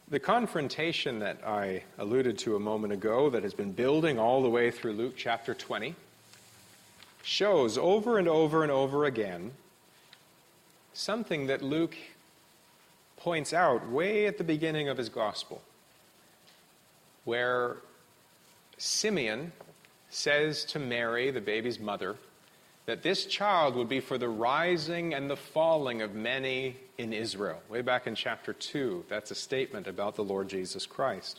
The confrontation that I alluded to a moment ago that has been building all the way through Luke chapter 20 shows over and over and over again something that Luke points out way at the beginning of his gospel, where Simeon says to Mary, the baby's mother, that this child would be for the rising and the falling of many in Israel. Way back in chapter 2, that's a statement about the Lord Jesus Christ.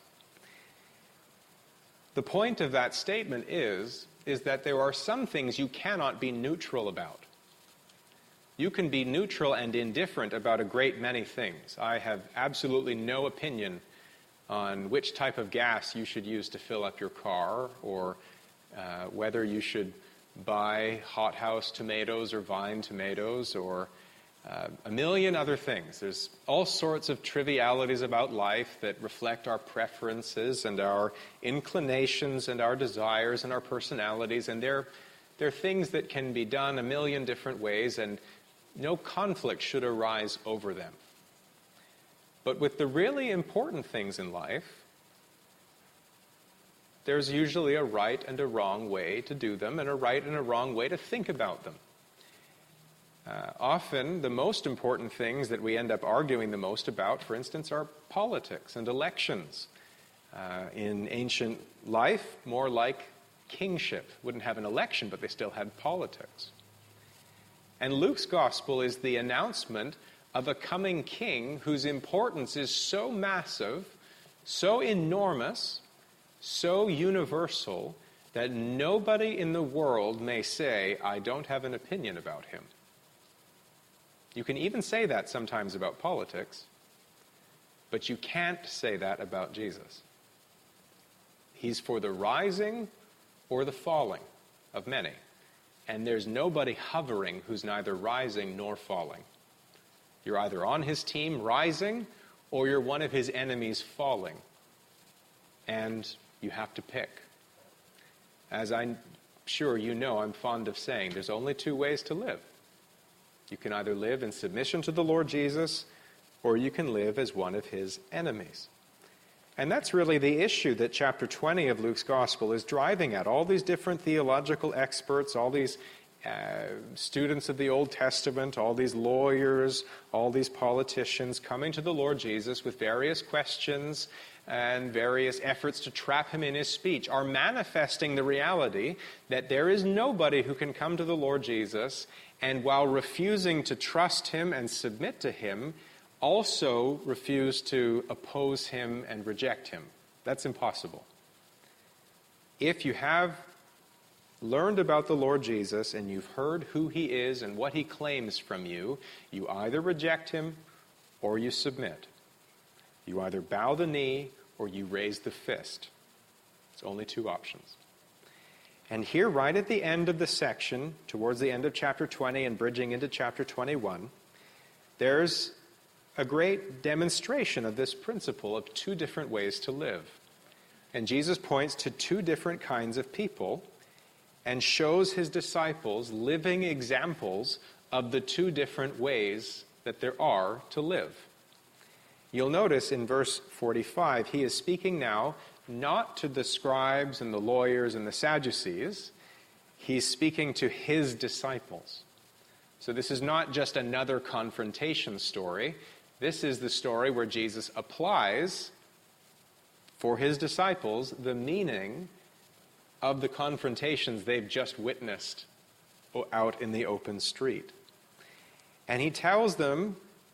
The point of that statement is that there are some things you cannot be neutral about. You can be neutral and indifferent about a great many things. I have absolutely no opinion on which type of gas you should use to fill up your car, or whether you should buy hothouse tomatoes or vine tomatoes, or a million other things. There's all sorts of trivialities about life that reflect our preferences and our inclinations and our desires and our personalities, and they're things that can be done a million different ways, and no conflict should arise over them. But with the really important things in life, there's usually a right and a wrong way to do them, and a right and a wrong way to think about them. Often, the most important things that we end up arguing the most about, for instance, are politics and elections. In ancient life, more like kingship. Wouldn't have an election, but they still had politics. And Luke's gospel is the announcement of a coming king whose importance is so massive, so enormous, so universal, that nobody in the world may say, I don't have an opinion about him. You can even say that sometimes about politics, but you can't say that about Jesus. He's for the rising or the falling of many. And there's nobody hovering who's neither rising nor falling. You're either on his team rising, or you're one of his enemies falling. And you have to pick. As I'm sure you know, I'm fond of saying, there's only two ways to live. You can either live in submission to the Lord Jesus, or you can live as one of his enemies. And that's really the issue that chapter 20 of Luke's Gospel is driving at. All these different theological experts, all these students of the Old Testament, all these lawyers, all these politicians coming to the Lord Jesus with various questions and various efforts to trap him in his speech, are manifesting the reality that there is nobody who can come to the Lord Jesus and, while refusing to trust him and submit to him, also refuse to oppose him and reject him. That's impossible. If you have learned about the Lord Jesus and you've heard who he is and what he claims from you, you either reject him or you submit. You either bow the knee or you raise the fist. It's only two options. And here, right at the end of the section, towards the end of chapter 20 and bridging into chapter 21, there's a great demonstration of this principle of two different ways to live. And Jesus points to two different kinds of people and shows his disciples living examples of the two different ways that there are to live. You'll notice in verse 45, he is speaking now not to the scribes and the lawyers and the Sadducees. He's speaking to his disciples. So this is not just another confrontation story. This is the story where Jesus applies for his disciples the meaning of the confrontations they've just witnessed out in the open street. And he tells them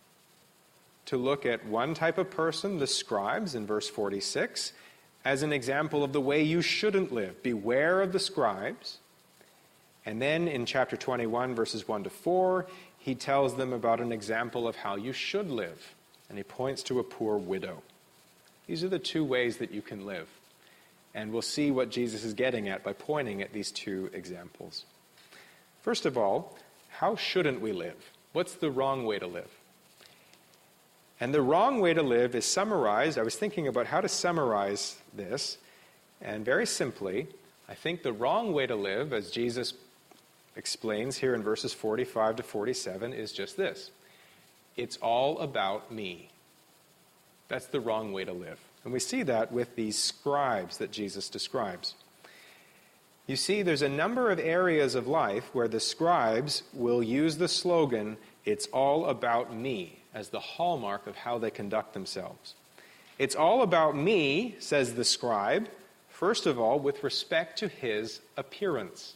to look at one type of person, the scribes, in verse 46, as an example of the way you shouldn't live. Beware of the scribes. And then in chapter 21, verses 1 to 4, he tells them about an example of how you should live. And he points to a poor widow. These are the two ways that you can live. And we'll see what Jesus is getting at by pointing at these two examples. First of all, how shouldn't we live? What's the wrong way to live? And the wrong way to live is summarized. I was thinking about how to summarize this. And very simply, I think the wrong way to live, as Jesus explains here in verses 45 to 47, is just this. It's all about me. That's the wrong way to live. And we see that with these scribes that Jesus describes. You see, there's a number of areas of life where the scribes will use the slogan, "It's all about me," as the hallmark of how they conduct themselves. It's all about me, says the scribe, first of all, with respect to his appearance.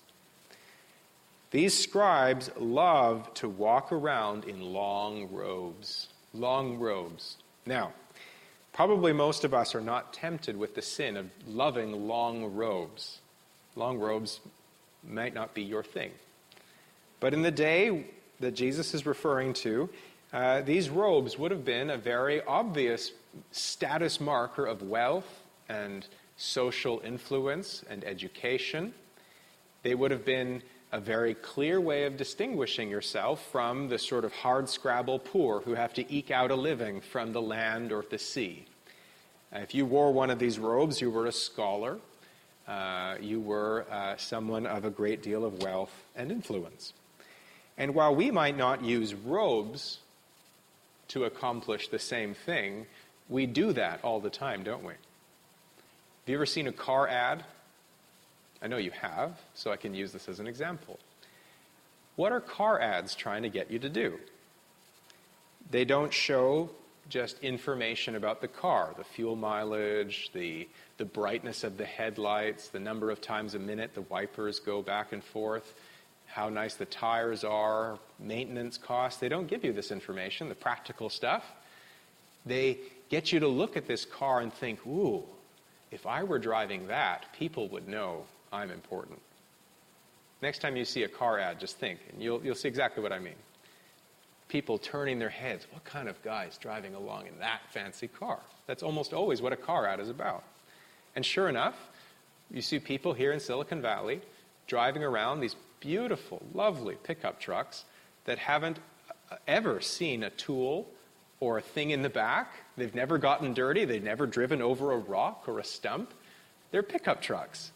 These scribes love to walk around in long robes. Long robes. Now, probably most of us are not tempted with the sin of loving long robes. Long robes might not be your thing. But in the day that Jesus is referring to, these robes would have been a very obvious status marker of wealth and social influence and education. They would have been a very clear way of distinguishing yourself from the sort of hard-scrabble poor who have to eke out a living from the land or the sea. If you wore one of these robes, you were a scholar. You were someone of a great deal of wealth and influence. And while we might not use robes to accomplish the same thing, we do that all the time, don't we? Have you ever seen a car ad? I know you have, so I can use this as an example. What are car ads trying to get you to do? They don't show just information about the car, the fuel mileage, the brightness of the headlights, the number of times a minute the wipers go back and forth, how nice the tires are, maintenance costs. They don't give you this information, the practical stuff. They get you to look at this car and think, ooh, if I were driving that, people would know I'm important. Next time you see a car ad, just think, and you'll see exactly what I mean. People turning their heads, what kind of guy is driving along in that fancy car? That's almost always what a car ad is about. And sure enough, you see people here in Silicon Valley driving around these beautiful, lovely pickup trucks that haven't ever seen a tool or a thing in the back. They've never gotten dirty. They've never driven over a rock or a stump. They're pickup trucks.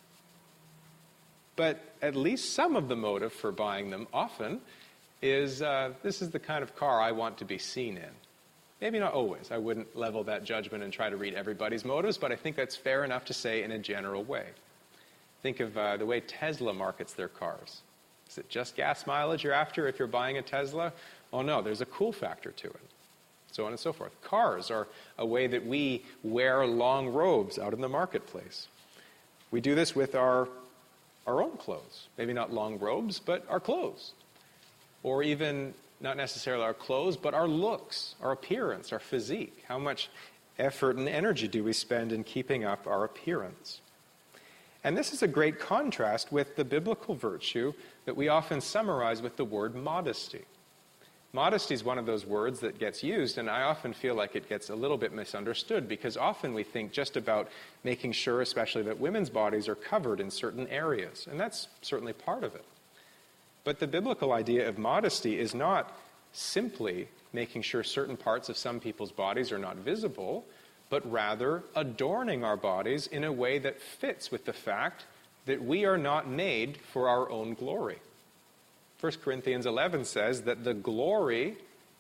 But at least some of the motive for buying them often is this is the kind of car I want to be seen in. Maybe not always. I wouldn't level that judgment and try to read everybody's motives, but I think that's fair enough to say in a general way. Think of the way Tesla markets their cars. Is it just gas mileage you're after if you're buying a Tesla? Oh no, there's a cool factor to it. So on and so forth. Cars are a way that we wear long robes out in the marketplace. We do this with our own clothes. Maybe not long robes, but our clothes. Or even not necessarily our clothes, but our looks, our appearance, our physique. How much effort and energy do we spend in keeping up our appearance? And this is a great contrast with the biblical virtue that we often summarize with the word modesty. Modesty is one of those words that gets used, and I often feel like it gets a little bit misunderstood because often we think just about making sure, especially that women's bodies are covered in certain areas, and that's certainly part of it. But the biblical idea of modesty is not simply making sure certain parts of some people's bodies are not visible, but rather adorning our bodies in a way that fits with the fact that we are not made for our own glory. 1 Corinthians 11 says that the glory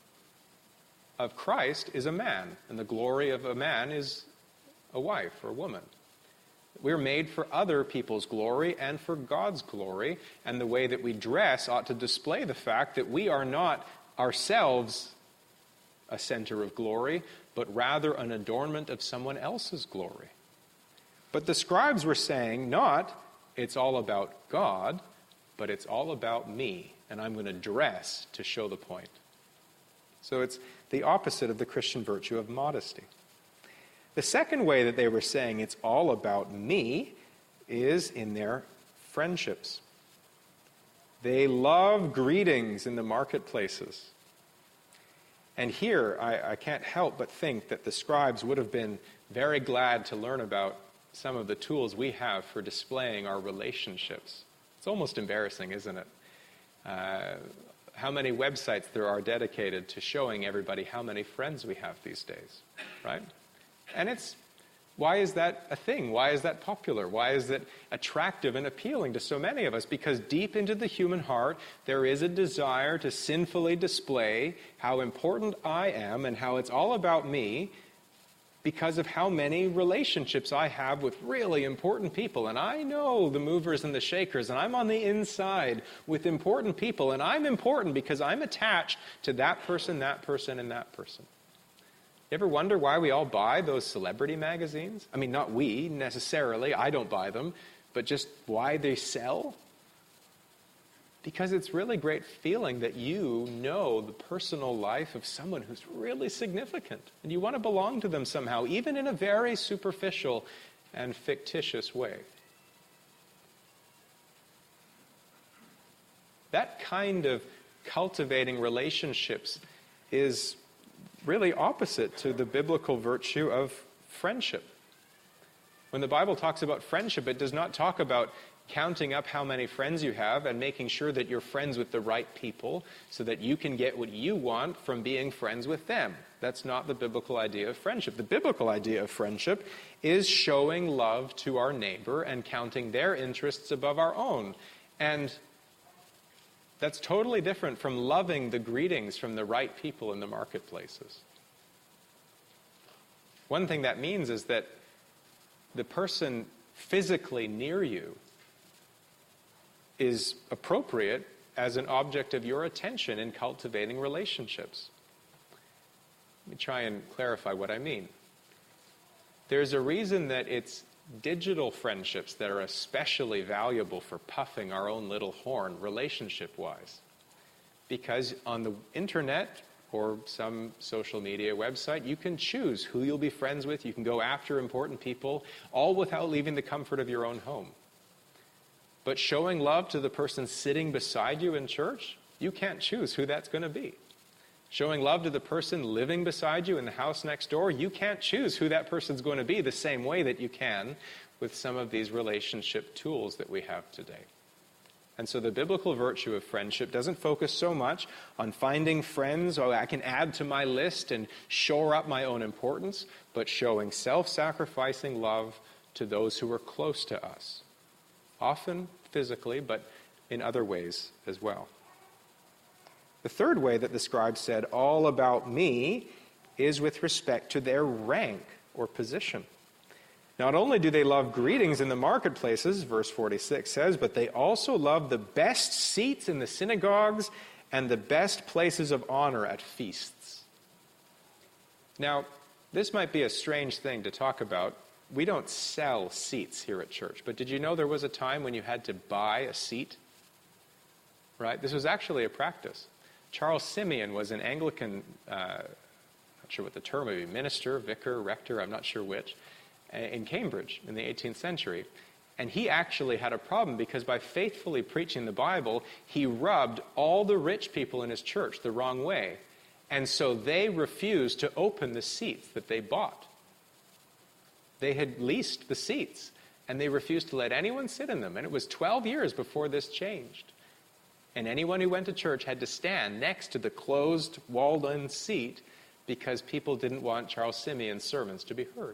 of Christ is a man, and the glory of a man is a wife or a woman. We're made for other people's glory and for God's glory, and the way that we dress ought to display the fact that we are not ourselves a center of glory, but rather an adornment of someone else's glory. But the scribes were saying not, it's all about God, but it's all about me, and I'm going to dress to show the point. So it's the opposite of the Christian virtue of modesty. The second way that they were saying it's all about me is in their friendships. They love greetings in the marketplaces. And here, I can't help but think that the scribes would have been very glad to learn about some of the tools we have for displaying our relationships. It's almost embarrassing, isn't it? How many websites there are dedicated to showing everybody how many friends we have these days, right? And why is that a thing? Why is that popular? Why is it attractive and appealing to so many of us? Because deep into the human heart, there is a desire to sinfully display how important I am and how it's all about me, because of how many relationships I have with really important people. And I know the movers and the shakers, and I'm on the inside with important people, and I'm important because I'm attached to that person, and that person. You ever wonder why we all buy those celebrity magazines? I mean, not we necessarily, I don't buy them, but just why they sell? Because it's really great feeling that you know the personal life of someone who's really significant. And you want to belong to them somehow, even in a very superficial and fictitious way. That kind of cultivating relationships is really opposite to the biblical virtue of friendship. When the Bible talks about friendship, it does not talk about counting up how many friends you have and making sure that you're friends with the right people so that you can get what you want from being friends with them. That's not the biblical idea of friendship. The biblical idea of friendship is showing love to our neighbor and counting their interests above our own. And that's totally different from loving the greetings from the right people in the marketplaces. One thing that means is that the person physically near you is appropriate as an object of your attention in cultivating relationships. Let me try and clarify what I mean. There's a reason that it's digital friendships that are especially valuable for puffing our own little horn relationship-wise. Because on the internet or some social media website, you can choose who you'll be friends with. You can go after important people, all without leaving the comfort of your own home. But showing love to the person sitting beside you in church, you can't choose who that's going to be. Showing love to the person living beside you in the house next door, you can't choose who that person's going to be the same way that you can with some of these relationship tools that we have today. And so the biblical virtue of friendship doesn't focus so much on finding friends, oh, I can add to my list and shore up my own importance, but showing self-sacrificing love to those who are close to us. Often physically, but in other ways as well. The third way that the scribe said, all about me, is with respect to their rank or position. Not only do they love greetings in the marketplaces, verse 46 says, but they also love the best seats in the synagogues and the best places of honor at feasts. Now, this might be a strange thing to talk about. We don't sell seats here at church, but did you know there was a time when you had to buy a seat? Right? This was actually a practice. Charles Simeon was an Anglican, not sure what the term would be, minister, vicar, rector, I'm not sure which, in Cambridge in the 18th century. And he actually had a problem because by faithfully preaching the Bible, he rubbed all the rich people in his church the wrong way. And so they refused to open the seats that they bought. They had leased the seats, and they refused to let anyone sit in them. And it was 12 years before this changed. And anyone who went to church had to stand next to the closed, walled-in seat because people didn't want Charles Simeon's sermons to be heard.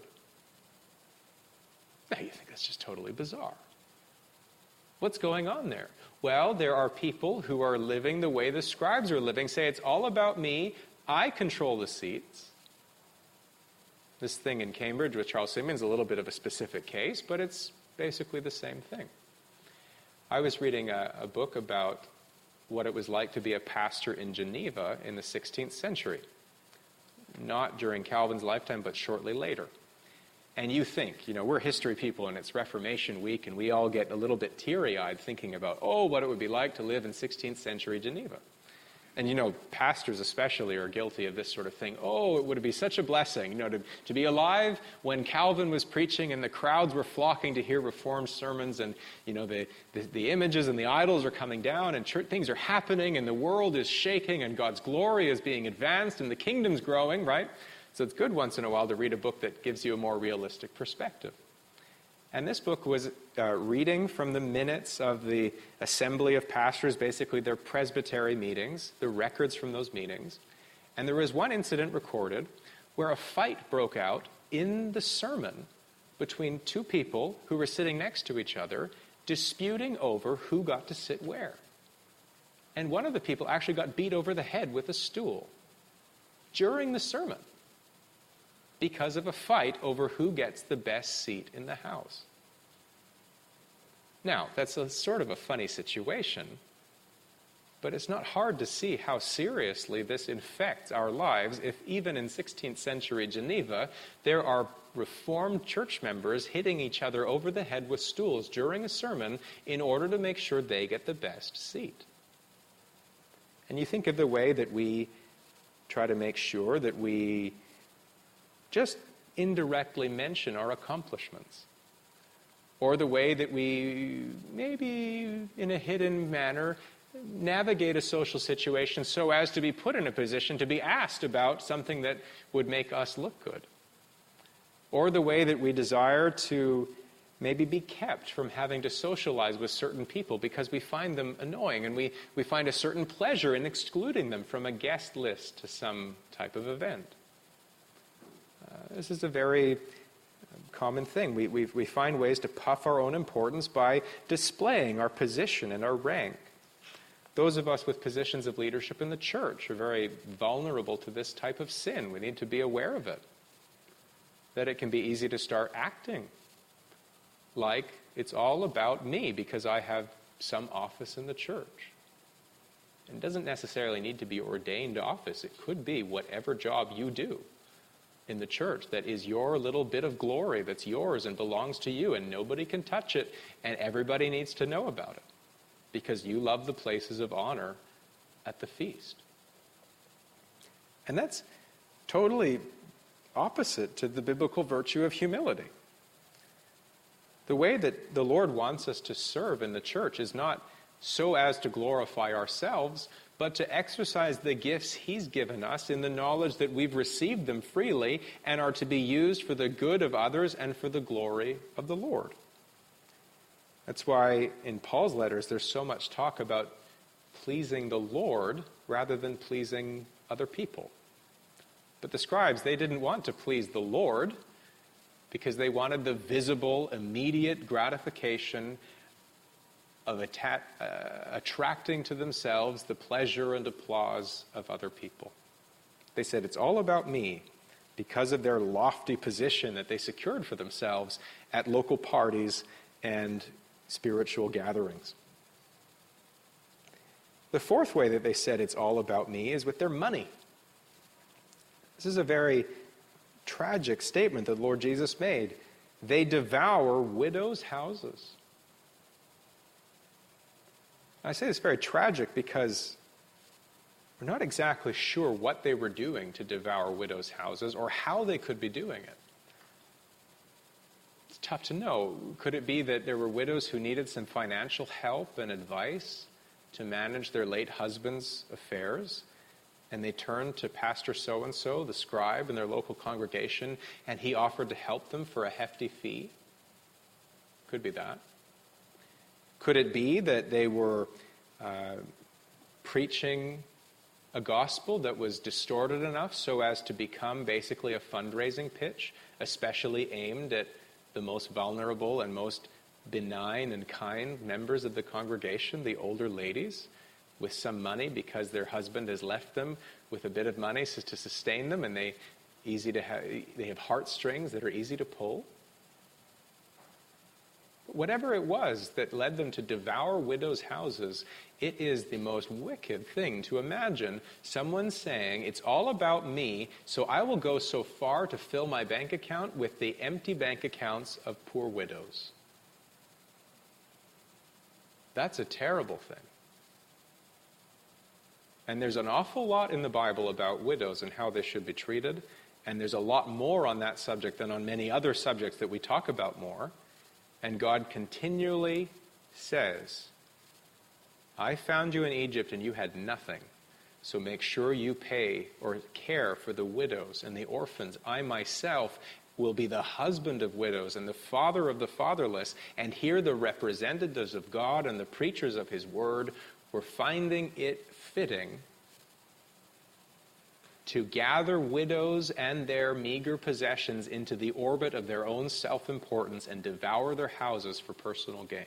Now you think that's just totally bizarre. What's going on there? Well, there are people who are living the way the scribes are living, say it's all about me, I control the seats. This thing in Cambridge with Charles Simeon is a little bit of a specific case, but it's basically the same thing. I was reading a book about what it was like to be a pastor in Geneva in the 16th century. Not during Calvin's lifetime, but shortly later. And you think, we're history people and it's Reformation week and we all get a little bit teary-eyed thinking about, what it would be like to live in 16th century Geneva. And pastors especially are guilty of this sort of thing. It would be such a blessing, to be alive when Calvin was preaching and the crowds were flocking to hear Reformed sermons and, the images and the idols are coming down and things are happening and the world is shaking and God's glory is being advanced and the kingdom's growing, right? So it's good once in a while to read a book that gives you a more realistic perspective. And this book was reading from the minutes of the Assembly of Pastors, basically their presbytery meetings, the records from those meetings. And there was one incident recorded where a fight broke out in the sermon between two people who were sitting next to each other, disputing over who got to sit where. And one of the people actually got beat over the head with a stool during the sermon. because of a fight over who gets the best seat in the house. Now, that's a sort of a funny situation, but it's not hard to see how seriously this infects our lives if even in 16th century Geneva, there are Reformed church members hitting each other over the head with stools during a sermon in order to make sure they get the best seat. And you think of the way that we try to make sure that we just indirectly mention our accomplishments, or the way that we, maybe in a hidden manner, navigate a social situation so as to be put in a position to be asked about something that would make us look good. Or the way that we desire to maybe be kept from having to socialize with certain people because we find them annoying, and we find a certain pleasure in excluding them from a guest list to some type of event. This is a very common thing. We find ways to puff our own importance by displaying our position and our rank. Those of us with positions of leadership in the church are very vulnerable to this type of sin. We need to be aware of it. That it can be easy to start acting like it's all about me because I have some office in the church. It doesn't necessarily need to be ordained office. It could be whatever job you do in the church that is your little bit of glory that's yours and belongs to you, and nobody can touch it, and everybody needs to know about it because you love the places of honor at the feast. And that's totally opposite to the biblical virtue of humility. The way that the Lord wants us to serve in the church is not so as to glorify ourselves, but to exercise the gifts He's given us in the knowledge that we've received them freely and are to be used for the good of others and for the glory of the Lord. That's why in Paul's letters there's so much talk about pleasing the Lord rather than pleasing other people. But the scribes, they didn't want to please the Lord because they wanted the visible, immediate gratification of attracting to themselves the pleasure and applause of other people. They said it's all about me because of their lofty position that they secured for themselves at local parties and spiritual gatherings. The fourth way that they said it's all about me is with their money. This is a very tragic statement that the Lord Jesus made. They devour widows' houses. I say this very tragic because we're not exactly sure what they were doing to devour widows' houses or how they could be doing it. It's tough to know. Could it be that there were widows who needed some financial help and advice to manage their late husband's affairs? And they turned to Pastor so-and-so, the scribe in their local congregation, and he offered to help them for a hefty fee? Could be that. Could it be that they were preaching a gospel that was distorted enough so as to become basically a fundraising pitch, especially aimed at the most vulnerable and most benign and kind members of the congregation, the older ladies, with some money because their husband has left them with a bit of money to sustain them, and they have heartstrings that are easy to pull? Whatever it was that led them to devour widows' houses, it is the most wicked thing to imagine someone saying, it's all about me, so I will go so far to fill my bank account with the empty bank accounts of poor widows. That's a terrible thing. And there's an awful lot in the Bible about widows and how they should be treated, and there's a lot more on that subject than on many other subjects that we talk about more. And God continually says, I found you in Egypt and you had nothing, so make sure you pay or care for the widows and the orphans. I myself will be the husband of widows and the father of the fatherless. And here the representatives of God and the preachers of His word were finding it fitting to gather widows and their meager possessions into the orbit of their own self-importance and devour their houses for personal gain.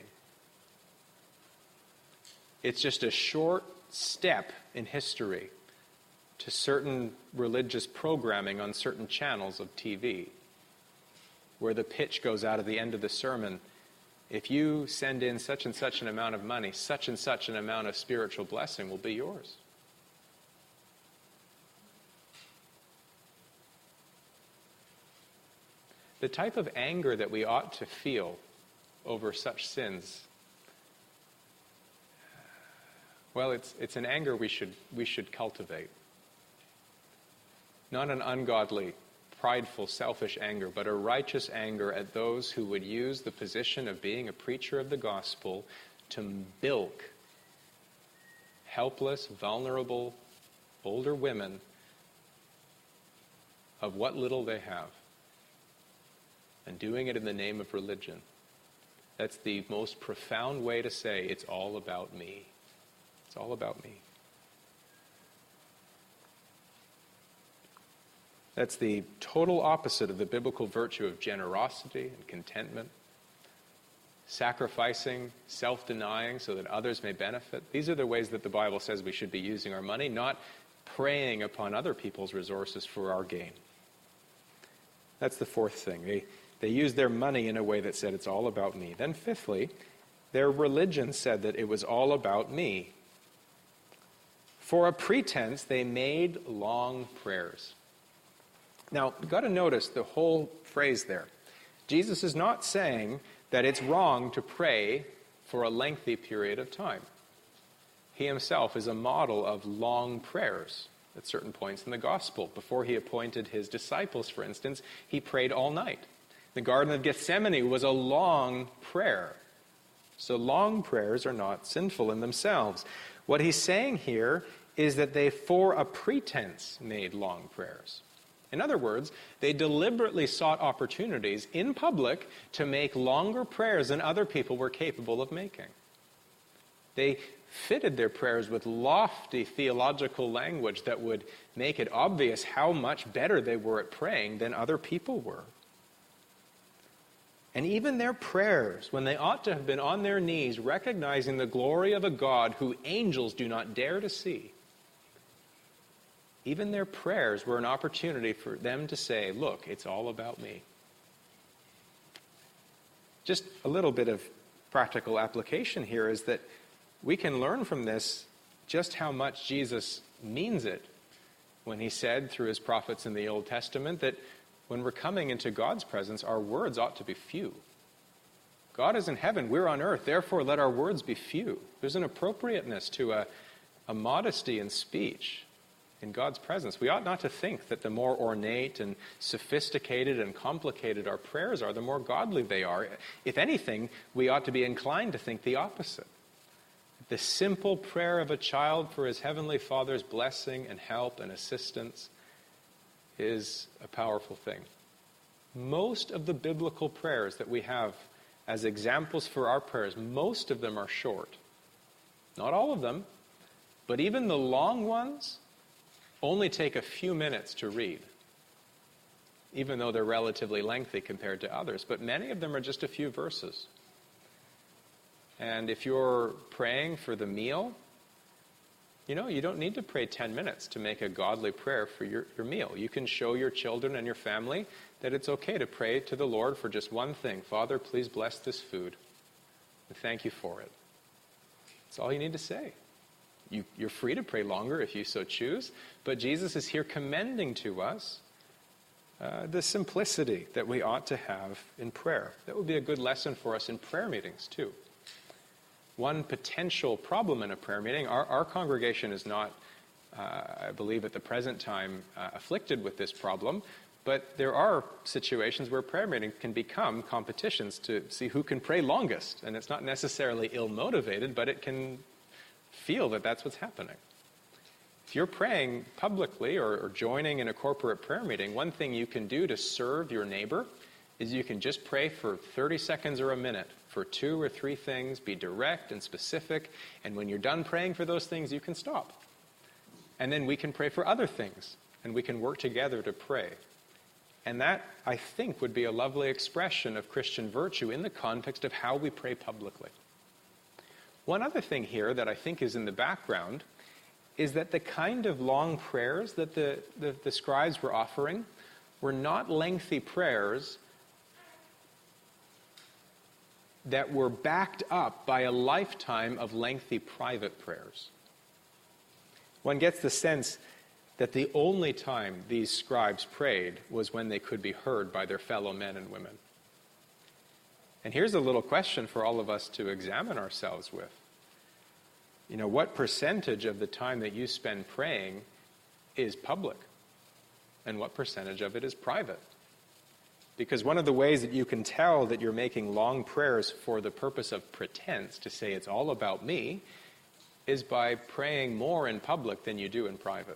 It's just a short step in history to certain religious programming on certain channels of TV, where the pitch goes out at the end of the sermon, if you send in such and such an amount of money, such and such an amount of spiritual blessing will be yours. The type of anger that we ought to feel over such sins, well, it's an anger we should cultivate. Not an ungodly, prideful, selfish anger, but a righteous anger at those who would use the position of being a preacher of the gospel to bilk helpless, vulnerable, older women of what little they have, and doing it in the name of religion. That's the most profound way to say it's all about me. It's all about me. That's the total opposite of the biblical virtue of generosity and contentment, sacrificing, self-denying so that others may benefit. These are the ways that the Bible says we should be using our money, not preying upon other people's resources for our gain. That's the fourth thing. They used their money in a way that said it's all about me. Then fifthly, their religion said that it was all about me. For a pretense, they made long prayers. Now, you've got to notice the whole phrase there. Jesus is not saying that it's wrong to pray for a lengthy period of time. He himself is a model of long prayers at certain points in the gospel. Before he appointed his disciples, for instance, he prayed all night. The Garden of Gethsemane was a long prayer. So long prayers are not sinful in themselves. What he's saying here is that they, for a pretense, made long prayers. In other words, they deliberately sought opportunities in public to make longer prayers than other people were capable of making. They fitted their prayers with lofty theological language that would make it obvious how much better they were at praying than other people were. And even their prayers, when they ought to have been on their knees, recognizing the glory of a God who angels do not dare to see, even their prayers were an opportunity for them to say, look, it's all about me. Just a little bit of practical application here is that we can learn from this just how much Jesus means it when he said through his prophets in the Old Testament that when we're coming into God's presence, our words ought to be few. God is in heaven, we're on earth, therefore let our words be few. There's an appropriateness to a modesty in speech in God's presence. We ought not to think that the more ornate and sophisticated and complicated our prayers are, the more godly they are. If anything, we ought to be inclined to think the opposite. The simple prayer of a child for his heavenly Father's blessing and help and assistance is a powerful thing. Most of the biblical prayers that we have as examples for our prayers, most of them are short. Not all of them, but even the long ones only take a few minutes to read, even though they're relatively lengthy compared to others. But many of them are just a few verses. And if you're praying for the meal, you don't need to pray 10 minutes to make a godly prayer for your meal. You can show your children and your family that it's okay to pray to the Lord for just one thing. Father, please bless this food, and thank you for it. That's all you need to say. You're free to pray longer if you so choose, but Jesus is here commending to us the simplicity that we ought to have in prayer. That would be a good lesson for us in prayer meetings, too. One potential problem in a prayer meeting, our congregation is not, I believe at the present time, afflicted with this problem, but there are situations where prayer meetings can become competitions to see who can pray longest. And it's not necessarily ill-motivated, but it can feel that that's what's happening. If you're praying publicly or joining in a corporate prayer meeting, one thing you can do to serve your neighbor is you can just pray for 30 seconds or a minute for 2 or 3 things, be direct and specific, and when you're done praying for those things, you can stop. And then we can pray for other things, and we can work together to pray. And that, I think, would be a lovely expression of Christian virtue in the context of how we pray publicly. One other thing here that I think is in the background is that the kind of long prayers that the scribes were offering were not lengthy prayers that were backed up by a lifetime of lengthy private prayers. One gets the sense that the only time these scribes prayed was when they could be heard by their fellow men and women. And here's a little question for all of us to examine ourselves with. What percentage of the time that you spend praying is public? And what percentage of it is private? Because one of the ways that you can tell that you're making long prayers for the purpose of pretense, to say it's all about me, is by praying more in public than you do in private.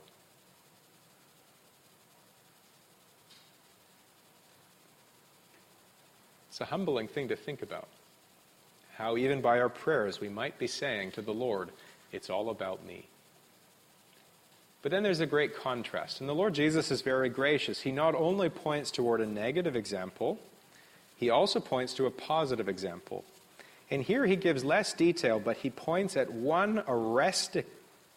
It's a humbling thing to think about. How even by our prayers we might be saying to the Lord, it's all about me. But then there's a great contrast. And the Lord Jesus is very gracious. He not only points toward a negative example, he also points to a positive example. And here he gives less detail, but he points at one arresting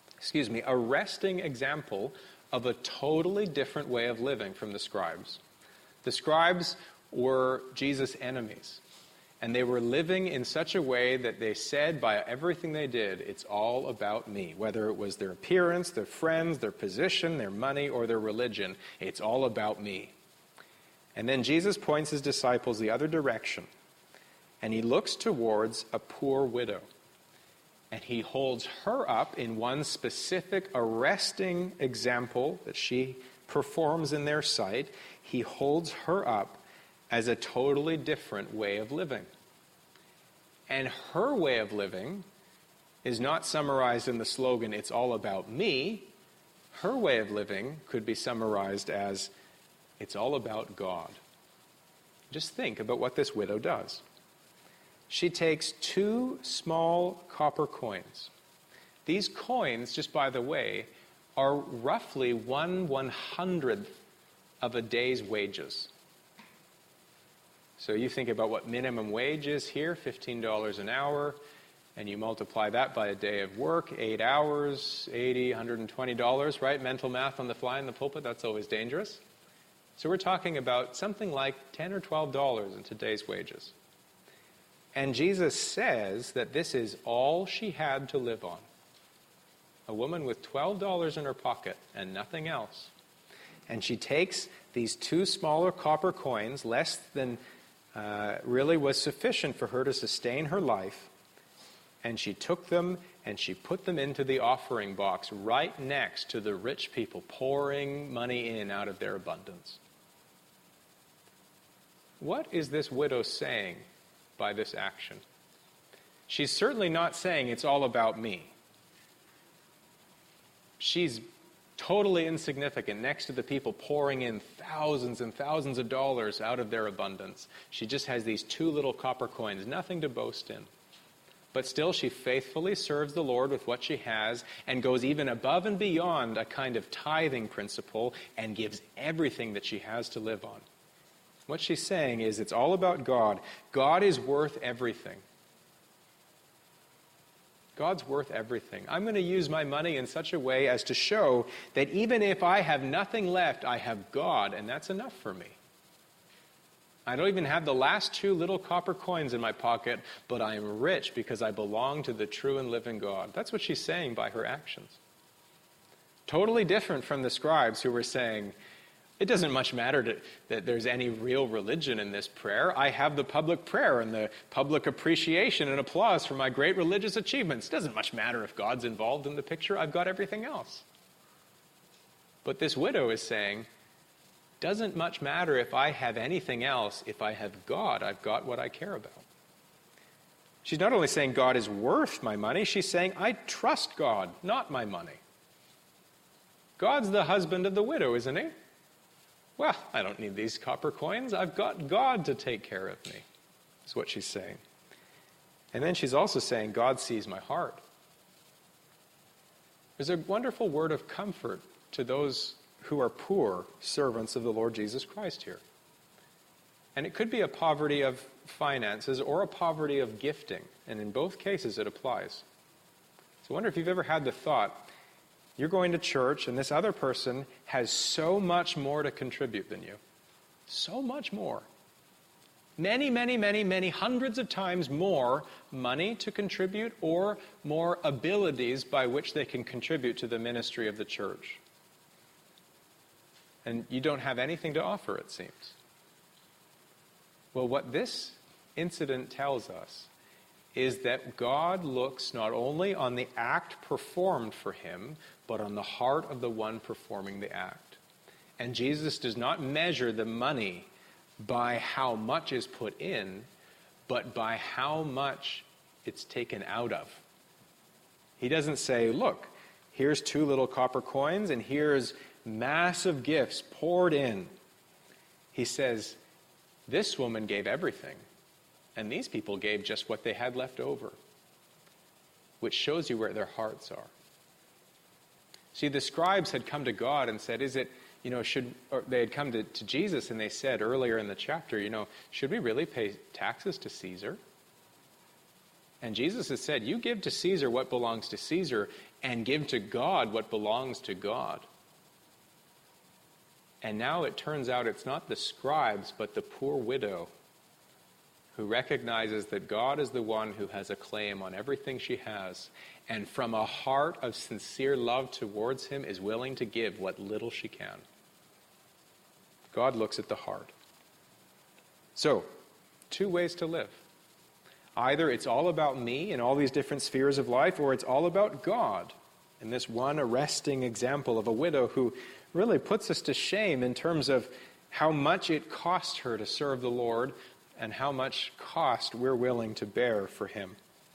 example of a totally different way of living from the scribes. The scribes were Jesus' enemies. And they were living in such a way that they said by everything they did, it's all about me. Whether it was their appearance, their friends, their position, their money, or their religion, it's all about me. And then Jesus points his disciples the other direction. And he looks towards a poor widow. And he holds her up in one specific arresting example that she performs in their sight. He holds her up as a totally different way of living. And her way of living is not summarized in the slogan, it's all about me. Her way of living could be summarized as, it's all about God. Just think about what this widow does. She takes 2 small copper coins. These coins, just by the way, are roughly 1/100th of a day's wages. So you think about what minimum wage is here, $15 an hour, and you multiply that by a day of work, 8 hours, $80, $120, right? Mental math on the fly in the pulpit, that's always dangerous. So we're talking about something like $10 or $12 in today's wages. And Jesus says that this is all she had to live on. A woman with $12 in her pocket and nothing else. And she takes these 2 smaller copper coins, less than really was sufficient for her to sustain her life, and she took them and she put them into the offering box right next to the rich people pouring money in out of their abundance. What is this widow saying by this action? She's certainly not saying it's all about me. She's totally insignificant next to the people pouring in thousands and thousands of dollars out of their abundance. She just has these 2 little copper coins, nothing to boast in. But still, she faithfully serves the Lord with what she has and goes even above and beyond a kind of tithing principle and gives everything that she has to live on. What she's saying is it's all about God. God is worth everything. God's worth everything. I'm going to use my money in such a way as to show that even if I have nothing left, I have God, and that's enough for me. I don't even have the last 2 little copper coins in my pocket, but I am rich because I belong to the true and living God. That's what she's saying by her actions. Totally different from the scribes who were saying, it doesn't much matter that there's any real religion in this prayer. I have the public prayer and the public appreciation and applause for my great religious achievements. It doesn't much matter if God's involved in the picture. I've got everything else. But this widow is saying, doesn't much matter if I have anything else. If I have God, I've got what I care about. She's not only saying God is worth my money, she's saying I trust God, not my money. God's the husband of the widow, isn't he? Well, I don't need these copper coins. I've got God to take care of me. That's what she's saying. And then she's also saying, God sees my heart. There's a wonderful word of comfort to those who are poor servants of the Lord Jesus Christ here. And it could be a poverty of finances or a poverty of gifting. And in both cases, it applies. So I wonder if you've ever had the thought, You're going to church, and this other person has so much more to contribute than you. So much more. Many, many, many, many hundreds of times more money to contribute or more abilities by which they can contribute to the ministry of the church. And you don't have anything to offer, it seems. Well, what this incident tells us is that God looks not only on the act performed for him, but on the heart of the one performing the act. And Jesus does not measure the money by how much is put in, but by how much it's taken out of. He doesn't say, look, here's 2 little copper coins and here's massive gifts poured in. He says, this woman gave everything, and these people gave just what they had left over, which shows you where their hearts are. See, the scribes had come to God and said, they had come to Jesus and they said earlier in the chapter, should we really pay taxes to Caesar? And Jesus has said, you give to Caesar what belongs to Caesar and give to God what belongs to God. And now it turns out it's not the scribes, but the poor widow who recognizes that God is the one who has a claim on everything she has, and from a heart of sincere love towards him is willing to give what little she can. God looks at the heart. So, 2 ways to live. Either it's all about me in all these different spheres of life, or it's all about God in this one arresting example of a widow who really puts us to shame in terms of how much it cost her to serve the Lord and how much cost we're willing to bear for him.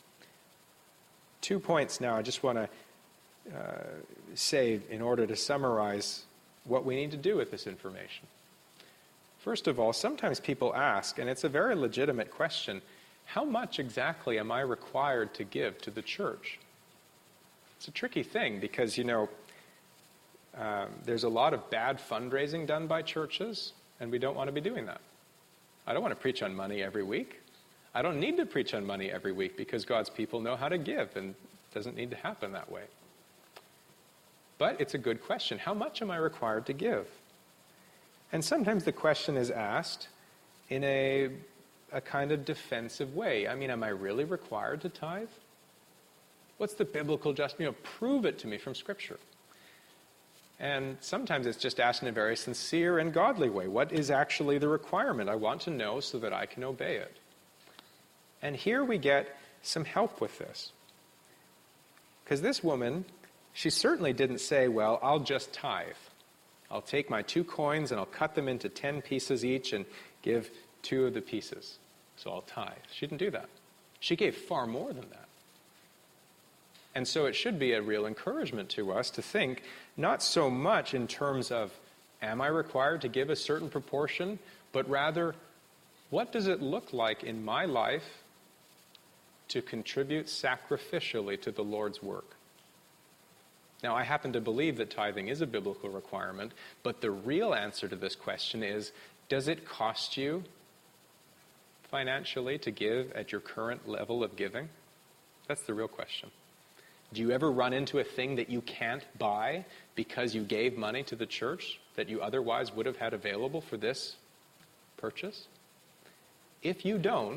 2 points now I just want to say in order to summarize what we need to do with this information. First of all, sometimes people ask, and it's a very legitimate question, how much exactly am I required to give to the church? It's a tricky thing because, there's a lot of bad fundraising done by churches, and we don't want to be doing that. I don't want to preach on money every week. I don't need to preach on money every week because God's people know how to give, and it doesn't need to happen that way. But it's a good question. How much am I required to give? And sometimes the question is asked in a kind of defensive way. Am I really required to tithe? What's the biblical prove it to me from Scripture. And sometimes it's just asked in a very sincere and godly way. What is actually the requirement? I want to know so that I can obey it. And here we get some help with this. Because this woman, she certainly didn't say, well, I'll just tithe. I'll take my 2 coins and I'll cut them into 10 pieces each and give 2 of the pieces. So I'll tithe. She didn't do that. She gave far more than that. And so it should be a real encouragement to us to think not so much in terms of, am I required to give a certain proportion, but rather, what does it look like in my life to contribute sacrificially to the Lord's work? Now, I happen to believe that tithing is a biblical requirement, but the real answer to this question is, does it cost you financially to give at your current level of giving? That's the real question. Do you ever run into a thing that you can't buy because you gave money to the church that you otherwise would have had available for this purchase? If you don't,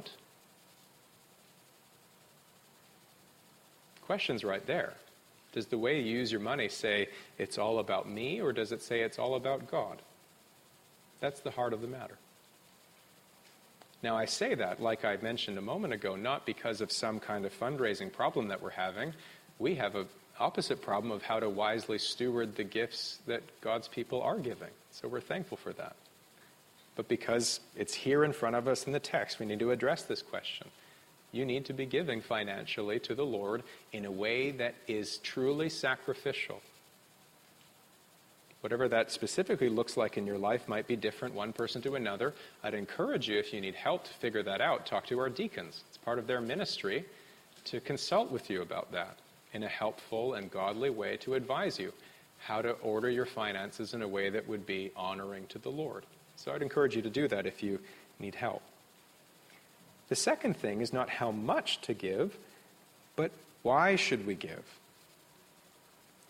the question's right there. Does the way you use your money say it's all about me, or does it say it's all about God? That's the heart of the matter. Now, I say that, like I mentioned a moment ago, not because of some kind of fundraising problem that we're having. We have an opposite problem of how to wisely steward the gifts that God's people are giving. So we're thankful for that. But because it's here in front of us in the text, we need to address this question. You need to be giving financially to the Lord in a way that is truly sacrificial. Whatever that specifically looks like in your life might be different one person to another. I'd encourage you, if you need help to figure that out, talk to our deacons. It's part of their ministry to consult with you about that in a helpful and godly way to advise you how to order your finances in a way that would be honoring to the Lord. So I'd encourage you to do that if you need help. The second thing is not how much to give, but why should we give?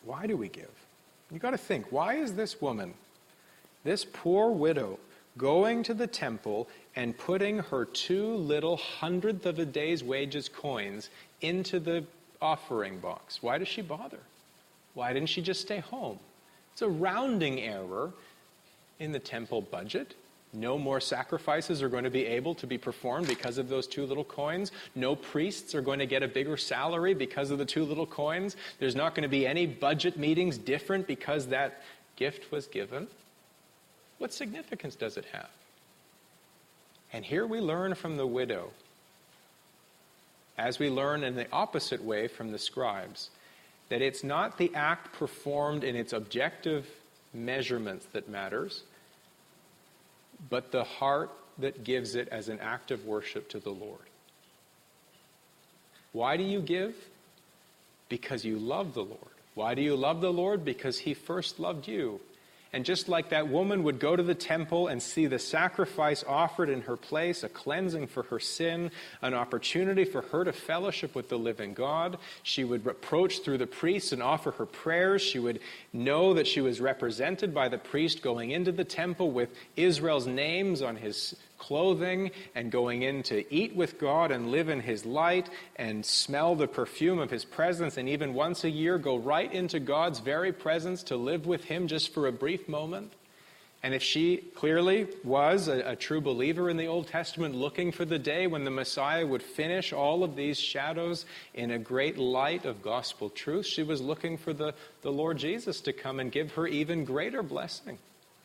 Why do we give? You've got to think, why is this woman, this poor widow, going to the temple and putting her 2 little hundredth of a day's wages coins into the offering box? Why does she bother? Why didn't she just stay home? It's a rounding error in the temple budget. No more sacrifices are going to be able to be performed because of those 2 little coins. No priests are going to get a bigger salary because of the 2 little coins. There's not going to be any budget meetings different because that gift was given. What significance does it have? And here we learn from the widow, as we learn in the opposite way from the scribes, that it's not the act performed in its objective measurements that matters, but the heart that gives it as an act of worship to the Lord. Why do you give? Because you love the Lord. Why do you love the Lord? Because he first loved you. And just like that woman would go to the temple and see the sacrifice offered in her place, a cleansing for her sin, an opportunity for her to fellowship with the living God, she would approach through the priest and offer her prayers. She would know that she was represented by the priest going into the temple with Israel's names on his clothing and going in to eat with God and live in his light and smell the perfume of his presence, and even once a year go right into God's very presence to live with him just for a brief moment. And if she clearly was a true believer in the Old Testament, looking for the day when the Messiah would finish all of these shadows in a great light of gospel truth, she was looking for the Lord Jesus to come and give her even greater blessing.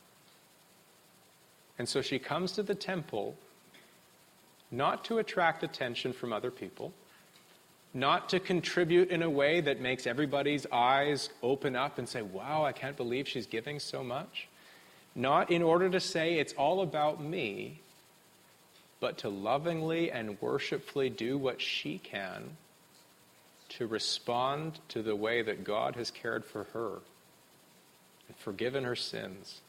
And so she comes to the temple not to attract attention from other people, not to contribute in a way that makes everybody's eyes open up and say, wow, I can't believe she's giving so much. Not in order to say it's all about me, but to lovingly and worshipfully do what she can to respond to the way that God has cared for her and forgiven her sins,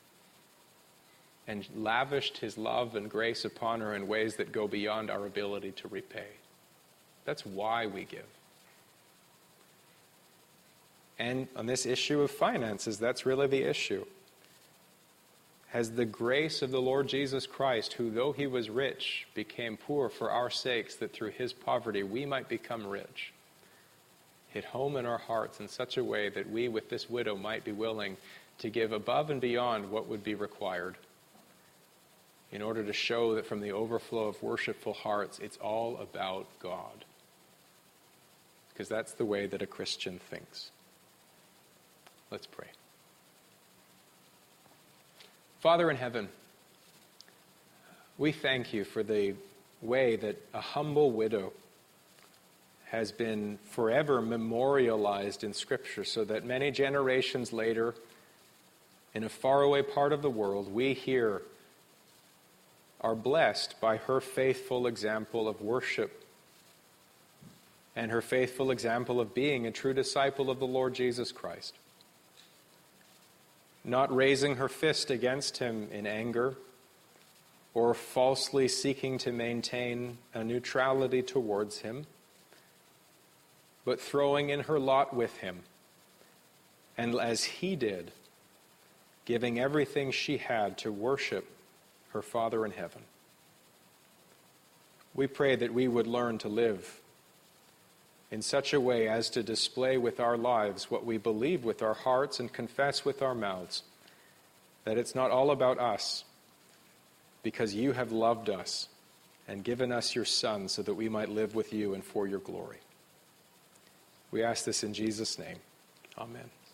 and lavished his love and grace upon her in ways that go beyond our ability to repay. That's why we give. And on this issue of finances, that's really the issue. Has the grace of the Lord Jesus Christ, who though he was rich, became poor for our sakes, that through his poverty we might become rich, hit home in our hearts in such a way that we, with this widow, might be willing to give above and beyond what would be required, in order to show that from the overflow of worshipful hearts, it's all about God. Because that's the way that a Christian thinks. Let's pray. Father in heaven, we thank you for the way that a humble widow has been forever memorialized in Scripture, so that many generations later, in a faraway part of the world, we here are blessed by her faithful example of worship and her faithful example of being a true disciple of the Lord Jesus Christ. Not raising her fist against him in anger or falsely seeking to maintain a neutrality towards him, but throwing in her lot with him, and as he did, giving everything she had to worship her Father in heaven. We pray that we would learn to live in such a way as to display with our lives what we believe with our hearts and confess with our mouths, that it's not all about us, because you have loved us and given us your Son so that we might live with you and for your glory. We ask this in Jesus' name. Amen.